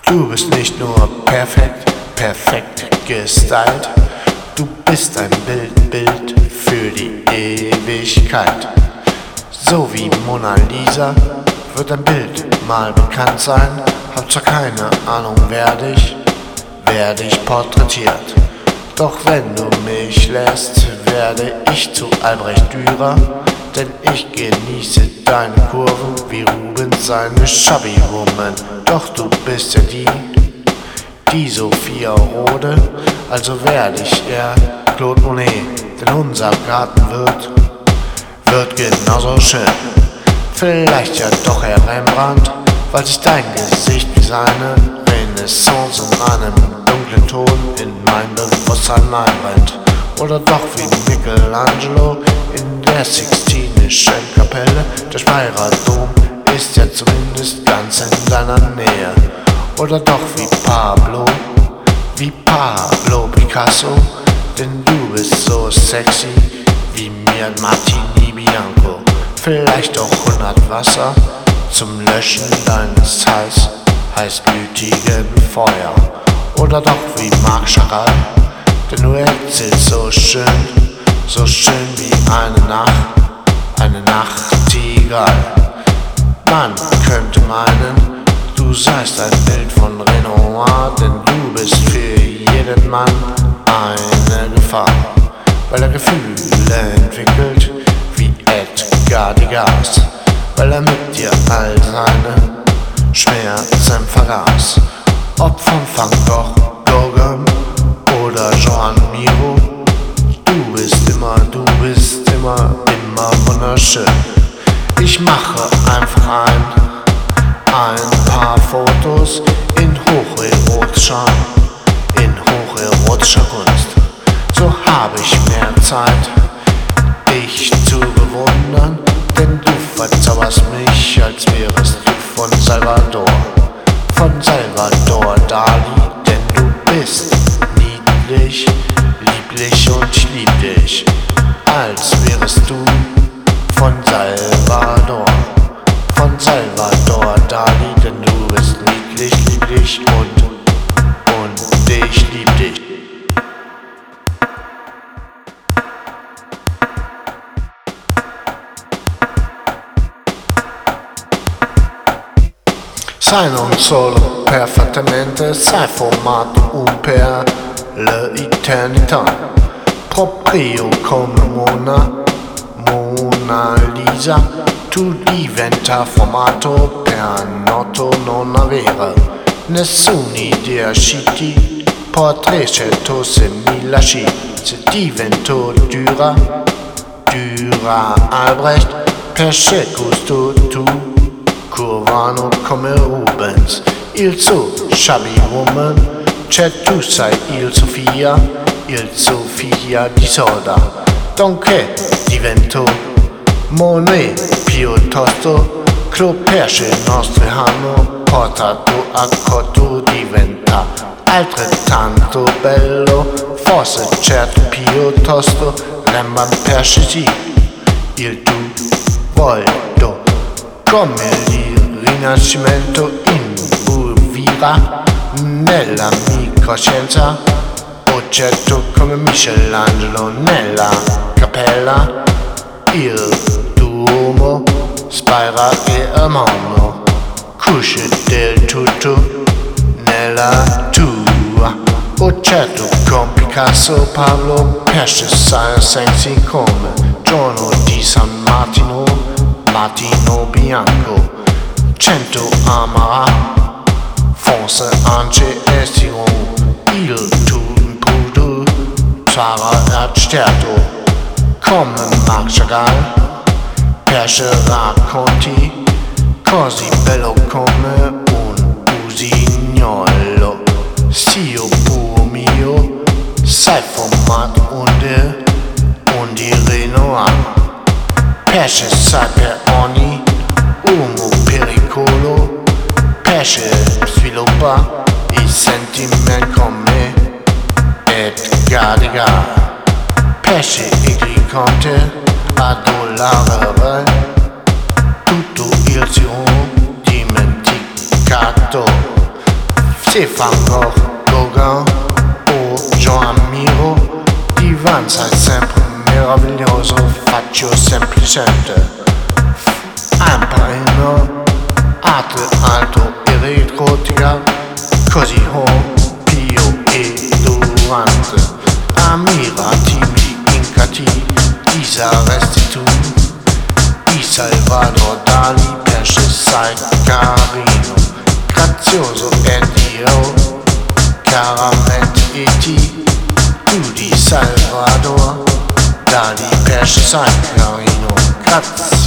Du bist nicht nur perfekt gestylt, du bist ein Bild für die Ewigkeit. So wie Mona Lisa wird ein Bild mal bekannt sein, hab zwar keine Ahnung, wer dich porträtiert. Doch wenn du mich lässt, werde ich zu Albrecht Dürer, denn ich genieße deine Kurven wie Rubens seine Chubby Woman. Doch du bist ja die Sophia Rode, also werde ich eher Claude Monet, denn unser Garten wird genauso schön. Vielleicht ja doch eher Rembrandt, weil sich dein Gesicht wie seine Renaissance in einem dunklen Ton in mein Bewusstsein einbrennt. Oder doch wie Michelangelo in der Sixtinischen Kapelle. Der Speyerer Dom ist ja zumindest ganz in deiner Nähe. Oder doch wie Pablo Picasso, denn du bist so sexy wie mir Martini Bianco. Vielleicht auch 100 Wasser zum Löschen deines heißblütigen Feuer. Oder doch wie Marc Chagall, denn du erzählst so schön wie eine Nachtigall. Man könnte meinen, du seist ein Bild von Renoir, denn du bist für jeden Mann eine Gefahr, weil er Gefühle entwickelt wie Edgar Degas, weil er mit dir all seine Schmerzen vergaß. Ob von Van Gogh, Gauguin oder Joan Miro, du bist immer wunderschön. Ich mache einfach ein paar Fotos in hocherotischer Kunst. So habe ich mehr Zeit, dich zu bewundern, denn du verzauberst mich, als wärest du von Salvador Dali, denn du bist niedlich, lieblich und ich lieb dich, als wärest du von Salvador Dali, denn du bist niedlich, lieblich und ich lieb dich. Sai non solo perfettamente, sai formato per l'eternità, proprio come Mona Lisa, tu diventa formato per noto non avere nessun'idea sciti, portretto se mi lasci, se divento dura Albrecht, per gusto tu curvano come Rubens, il suo Chubby Woman, c'è tu sai il Sofia di soda, donché divento Monet piuttosto, Cloperce il nostro hanno portato a cotto, diventa altrettanto bello, forse certo piuttosto Rembrandt Perce sì, il tu volto come il Rinascimento imburvirà nella mia coscienza, oggetto come Michelangelo nella cappella, il Duomo, Spira e Armando, cusce del tutto nella tua, oggetto con Picasso, Pablo Perce, sexy come giorno di San Martino bianco, 100 amarà, forse anche estimo, il tuo imputo sarà accerto, come Marc Chagall, Perce racconti, così bello come un usignolo, sì, puro mio, sei formato un di Renoir. Perce sai per ogni uomo pericolo, Perce sviluppa i sentimenti come Edgar Degas, Perce elegante adorare tutto il suo dimenticato, c'est Van Gogh, Gauguin o Joan Miro, divanza sempre meraviglioso, faccio semplicemente imparino, arte alto e retrotica, così pio e durante, ammirativi incati, Isa resti tu, di Salvador Dali, pesce sai carino, grazioso ed io, caramente e ti, tu di Salvador Dali, pesce sai carino, grazie.